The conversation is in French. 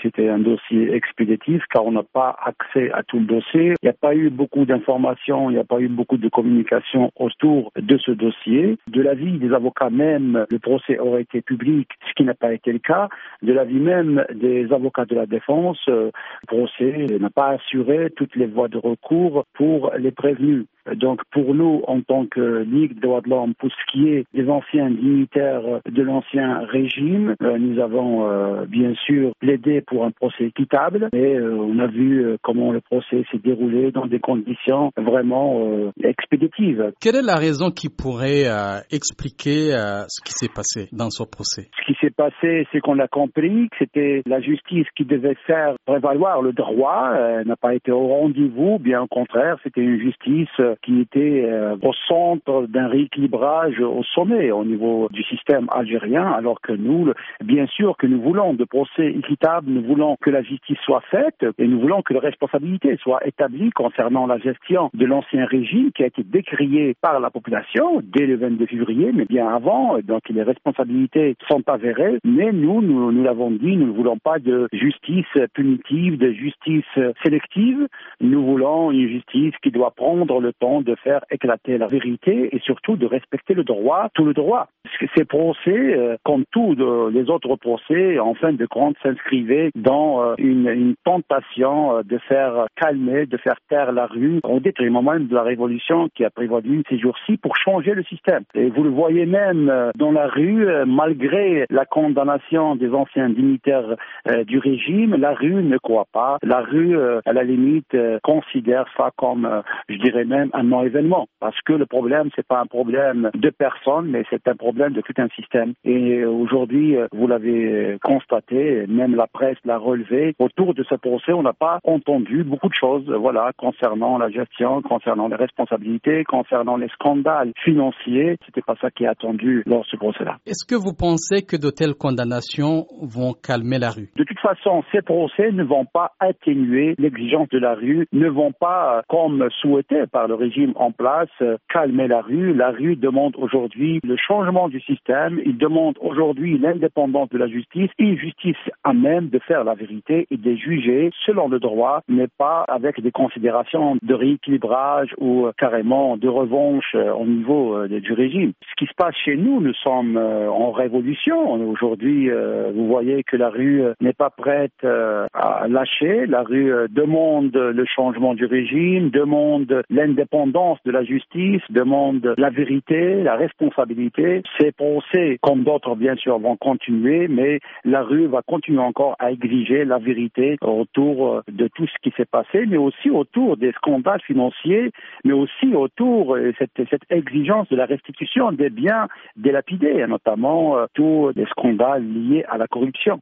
c'était un dossier expéditif car on n'a pas accès à tout le dossier. Il n'y a pas eu beaucoup d'informations, il n'y a pas eu beaucoup de communication autour de ce dossier. De l'avis des avocats même, le procès aurait été public, ce qui n'a pas été le cas. De l'avis même des avocats de la défense, le procès n'a pas assuré toutes les voies de recours pour les prévenus. Donc pour nous, en tant que Ligue des droits de l'homme, pour ce qui est des anciens dignitaires de l'ancien régime, nous avons bien sûr plaidé pour un procès équitable et on a vu comment le procès s'est déroulé dans des conditions vraiment expéditives. Quelle est la raison qui pourrait expliquer ce qui s'est passé dans ce procès? Ce qui s'est passé, c'est qu'on a compris que c'était la justice qui devait faire prévaloir le droit, n'a pas été au rendez-vous, bien au contraire, c'était une justice qui était au centre d'un rééquilibrage au sommet au niveau du système algérien, alors que nous, bien sûr que nous voulons de procès équitables, nous voulons que la justice soit faite et nous voulons que les responsabilités soient établies concernant la gestion de l'ancien régime qui a été décrié par la population dès le 22 février, mais bien avant, donc les responsabilités sont avérées, mais nous l'avons dit, nous ne voulons pas de justice punitive, de justice sélective, nous voulons une justice qui doit prendre le temps de faire éclater la vérité et surtout de respecter le droit, tout le droit. Ces procès, comme tous les autres procès, en fin de compte, s'inscrivaient dans une tentation de faire calmer, de faire taire la rue, au détriment même de la révolution qui a prévalu ces jours-ci pour changer le système. Et vous le voyez même dans la rue, malgré la condamnation des anciens dignitaires du régime, la rue ne croit pas. La rue, à la limite, considère ça comme, je dirais même, un non-événement. Parce que le problème, c'est pas un problème de personne, mais c'est un problème de tout un système. Et aujourd'hui, vous l'avez constaté, même la presse l'a relevé, autour de ce procès, on n'a pas entendu beaucoup de choses, voilà, concernant la gestion, concernant les responsabilités, concernant les scandales financiers. C'était pas ça qui est attendu lors de ce procès-là. Est-ce que vous pensez que de telles condamnations vont calmer la rue? De toute façon, ces procès ne vont pas atténuer l'exigence de la rue, ne vont pas, comme souhaité par le régime en place, calmer la rue. La rue demande aujourd'hui le changement du système, il demande aujourd'hui l'indépendance de la justice, une justice à même de faire la vérité et de juger selon le droit, mais pas avec des considérations de rééquilibrage ou carrément de revanche au niveau du régime. Ce qui se passe chez nous, nous sommes en révolution. Aujourd'hui, vous voyez que la rue n'est pas prête à lâcher. La rue demande le changement du régime, demande l'indépendance de la justice, demande la vérité, la responsabilité. Ces procès, comme d'autres bien sûr, vont continuer, mais la rue va continuer encore à exiger la vérité autour de tout ce qui s'est passé, mais aussi autour des scandales financiers, mais aussi autour de cette exigence de la restitution des biens dilapidés, notamment tous les scandales liés à la corruption.